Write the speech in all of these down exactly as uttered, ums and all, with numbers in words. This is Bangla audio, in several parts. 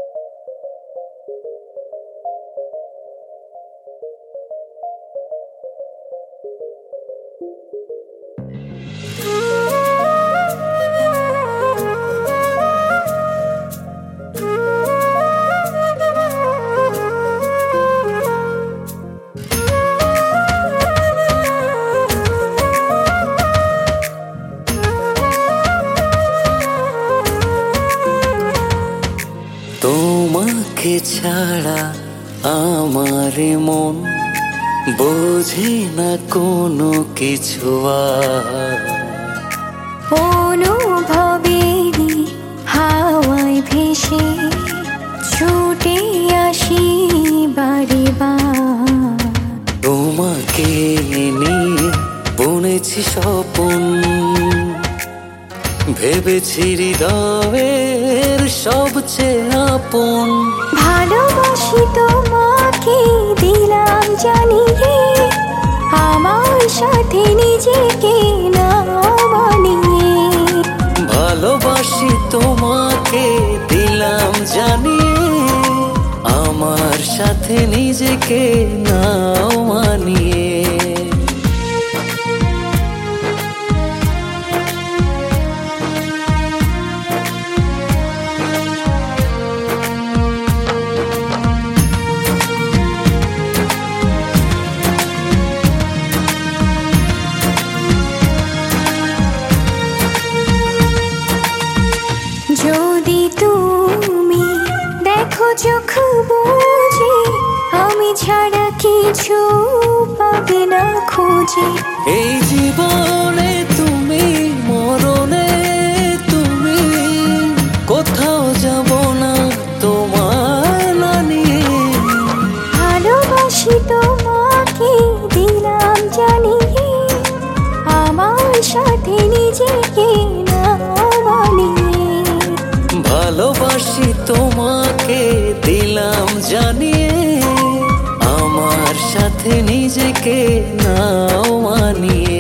তোমাকে ছাড়া আমার মন বোঝে না কোনো কিছু আর। অনুভবেরই হাওয়ায় ভেসে ছুটে আসি বারে বার। তোমাকে নিয়ে বুনেছি স্বপন, ভেবেছি হৃদয়ের সবচেয়ে আপন। ভালোবাসি তোমাকে দিলাম জানিয়ে, আমার সাথে নিজেকে না মানিয়ে। ভালোবাসি তোমাকে দিলাম জানিয়ে, আমার সাথে নিজেকে না মানিয়ে। যদি তুমি দেখো চোখ বুঝে, আমি ছাড়া কিছু পাবে না খুঁজে। এই জীবনে তুমি, মরণে তুমি, কোথাও যাব না তোমার না নিয়ে। ভালোবাসি তোমাকে দিলাম জানিয়ে, আমার সাথে নিজেকে না মানিয়ে। ভালোবাসি তোমাকে দিলাম জানিয়ে, আমার সাথে নিজেকে নাও মানিয়ে।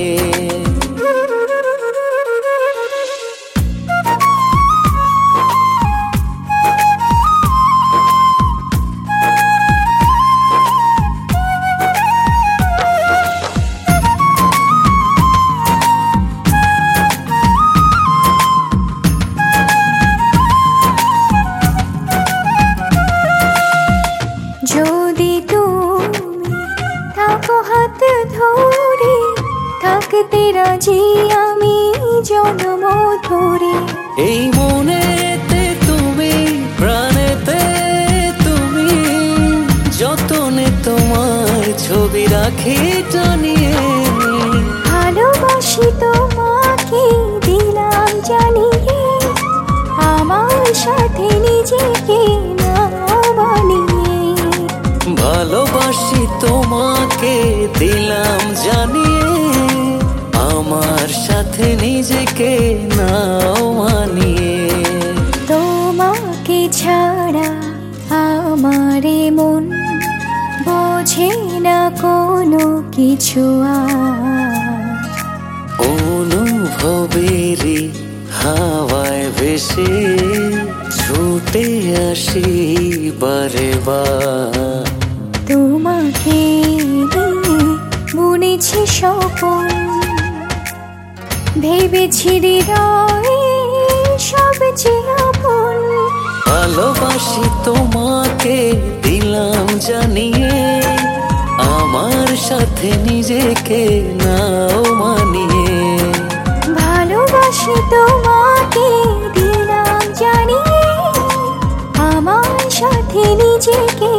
যদি তুমি থাকো হাত ধরে, থাকতে রাজি আমি জন্ম ধরে। এই মনেতে তুমি, প্রাণেতে তুমি, যতনে তোমার ছবি রাখি টানিয়ে। ভালোবাসি তোমাকে দিলাম জানিয়ে, আমার সাথে নিজেকে না মানিয়ে। ভালোবাসি তোমাকে দিলাম জানিয়ে, আমার সাথে নিজেকে নাও মানিয়ে। তোমাকে ছাড়া আমার মন বোঝে না কোনো কিছু আর। অনুভবেরই হাওয়ায় ভেসে ছুটে আসি বারে বার। তোমাকে নিয়ে বুনেছি স্বপন, ভেবেছি হৃদয়ে সবচেয়ে আপন। ভালোবাসি তোমাকে দিলাম জানিয়ে, আমার সাথে নিজেকে নাও মানিয়ে। ভালোবাসি তোমাকে দিলাম জানিয়ে, আমার সাথে নিজেকে